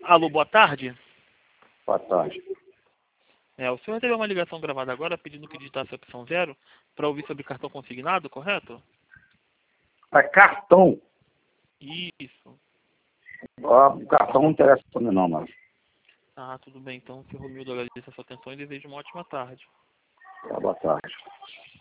Alô, boa tarde. Boa tarde. O senhor recebeu uma ligação gravada agora pedindo que digitasse a opção 0 para ouvir sobre cartão consignado, correto? É cartão. Isso. O cartão não interessa para mim não, mas Ah, tudo bem. Então, senhor Romildo, agradeço a sua atenção e desejo uma ótima tarde. boa tarde.